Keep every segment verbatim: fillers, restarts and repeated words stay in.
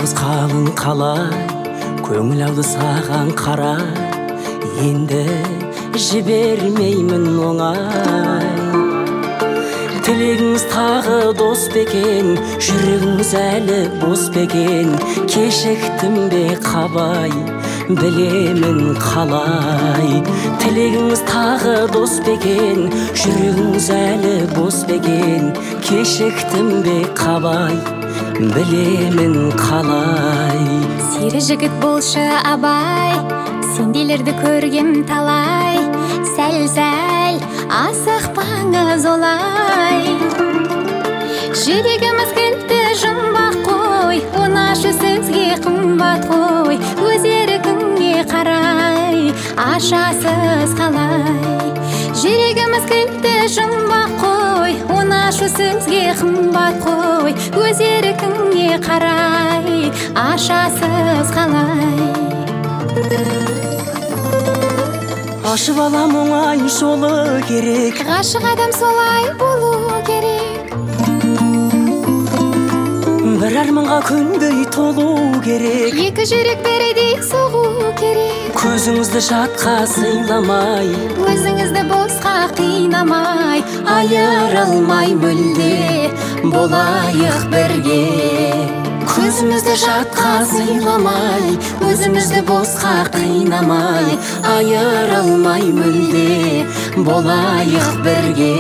жалғыз қалың қалай, көңіл алды саған қарай, енді жібермеймін оңай. Тілегіңіз тағы дос бекен, жүрегіңіз әлі бос бекен, кешіктім бе қабай, білемін қалай. Тілегіңіз тағы дос бекен, жүрегіңіз әлі бос бекен, кешіктім бе қабай, білемін қалай. Сері жігіт болшы абай, сенделерді көргем талай, сәл-сәл асықпаңыз олай. Жүрегіміз кілті жұмбақ қой, онашы сөзге қымбат қой, өз еркіңе қарай ашасыз қалай. Жүрегіміз кілті жұмбақ қой, онашы сөзге қымбат қой, өз еркіңе қарай ашасыз қалай. Ашып алам оңай жолы керек, ғашық адам солай болу керек. бір арманға күндей толу керек, Екі жүрек бірдей соғу керек. көзіңізді жатқа сыйламай, Өзіңізді босқа қинамай, айырылмай мүлде болайық бірге. көзімізді жатқа сыйламай, өзімізді босқа қинамай, айырылмай мүлде болайық бірге.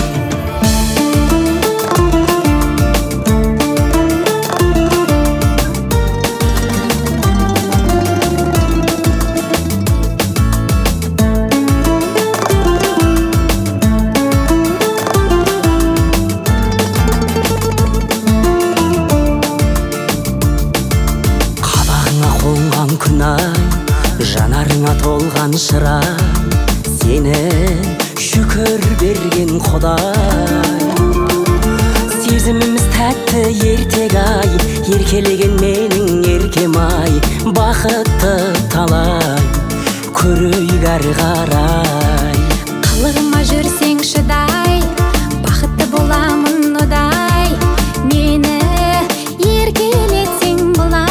Қонған күнай, жанарыңа толған шырай, сені шүкір берген Құдай. Сезіміміз тәтті ертек-ай, еркелеген менің еркем-ай, бақытты талай, көрейік әрі қарай. Қылығыма жүрсең шыдай, бақытты боламын одай, мені еркелетсең бұлай.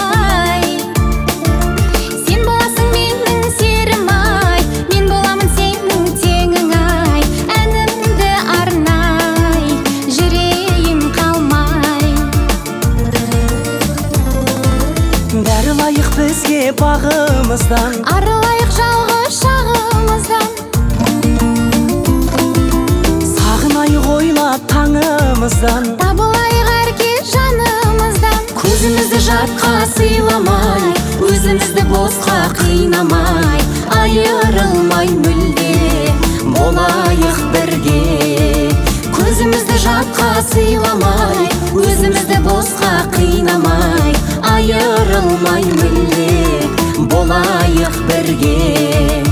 Бәрі лайық бізге бағымыздан, арылайық жалғыз шағымыздан. сағынайық ойлап таңымыздан, табылайық әрке жанымыздан. көзімізді жатқа сыйламай, өзімізді босқа қинамай, айырылмай мүлде болайық бірге. Көзімізді жатқа сыйламай, өзімізді босқа қинамай, айырылмай мүлде болайық бірге.